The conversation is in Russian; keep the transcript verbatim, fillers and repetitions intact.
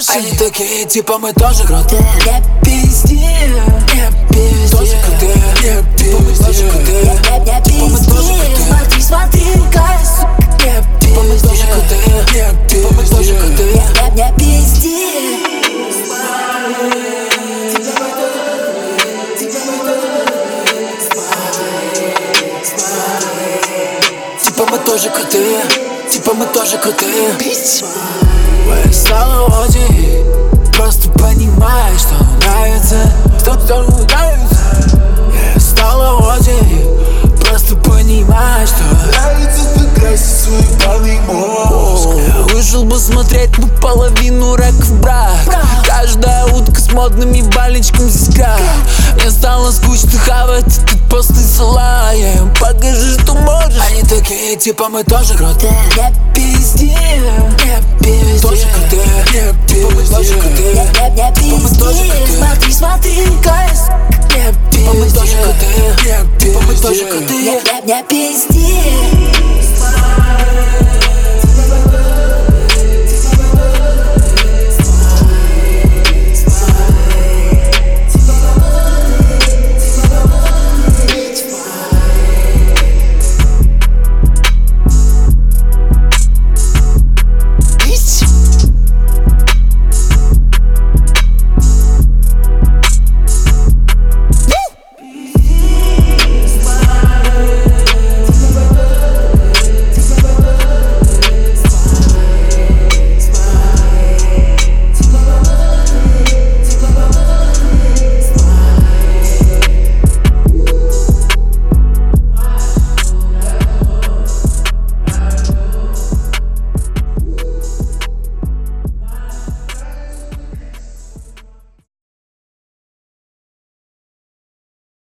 Они такие, типа мы тоже крутые. Не пизди, не пизди. Тоже крутые, не пизди. Тоже крутые, не пизди. Смотри, смотри, какая сука. Не пизди. Типа мы тоже крутые, не пизди. Типа мы тоже крутые, не пизди. Типа мы тоже крутые, типа мы тоже крутые. Вы стала очень, просто понимай, что нравится, что что нравится. Я стала очень, просто понимай, что нравится покрасить свой пьяный мозг. Я вышел бы смотреть на половину рэков брак. Каждая утка с модными баночками зиска. Мне стало скучно хавать этот постный салат. Я им покажи, что можешь. Они такие, типа мы тоже крутые. Не пизди, не пизди. Тоже крутые, не пизди. Типа мы тоже крутые, не пизди. Смотри, смотри, какая сука. Не пизди. Типа мы тоже крутые, не пизди. Типа мы тоже крутые, не пизди.